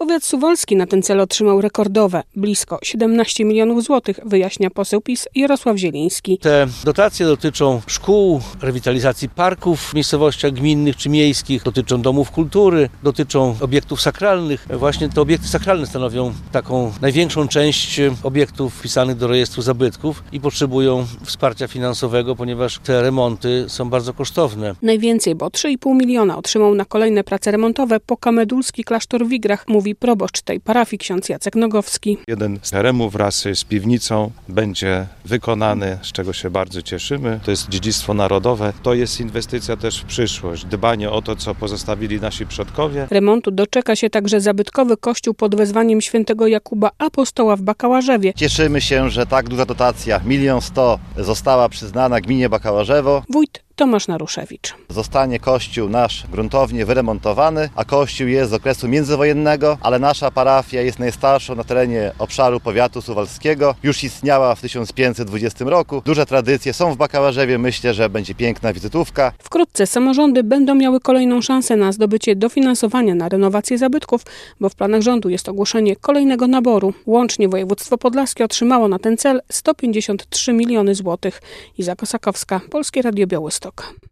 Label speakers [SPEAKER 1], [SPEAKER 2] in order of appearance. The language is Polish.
[SPEAKER 1] Powiat suwalski na ten cel otrzymał rekordowe, blisko 17 milionów złotych, wyjaśnia poseł PiS Jarosław Zieliński.
[SPEAKER 2] Te dotacje dotyczą szkół, rewitalizacji parków w miejscowościach gminnych czy miejskich, dotyczą domów kultury, dotyczą obiektów sakralnych. Właśnie te obiekty sakralne stanowią taką największą część obiektów wpisanych do rejestru zabytków i potrzebują wsparcia finansowego, ponieważ te remonty są bardzo kosztowne.
[SPEAKER 1] Najwięcej, bo 3,5 miliona otrzymał na kolejne prace remontowe Pokamedulski klasztor w Igrach, mówi proboszcz tej parafii ksiądz Jacek Nogowski.
[SPEAKER 3] Jeden z teremów wraz z piwnicą będzie wykonany, z czego się bardzo cieszymy. To jest dziedzictwo narodowe. To jest inwestycja też w przyszłość. Dbanie o to, co pozostawili nasi przodkowie.
[SPEAKER 1] Remontu doczeka się także zabytkowy kościół pod wezwaniem świętego Jakuba Apostoła w Bakałarzewie.
[SPEAKER 4] Cieszymy się, że tak duża dotacja, 1 100 000 została przyznana gminie Bakałarzewo.
[SPEAKER 1] Wójt Tomasz Naruszewicz.
[SPEAKER 4] Zostanie kościół nasz gruntownie wyremontowany, a kościół jest z okresu międzywojennego, ale nasza parafia jest najstarszą na terenie obszaru powiatu suwalskiego. Już istniała w 1520 roku. Duże tradycje są w Bakałarzewie. Myślę, że będzie piękna wizytówka.
[SPEAKER 1] Wkrótce samorządy będą miały kolejną szansę na zdobycie dofinansowania na renowację zabytków, bo w planach rządu jest ogłoszenie kolejnego naboru. Łącznie województwo podlaskie otrzymało na ten cel 153 miliony złotych. Iza Kosakowska, Polskie Radio Białystok.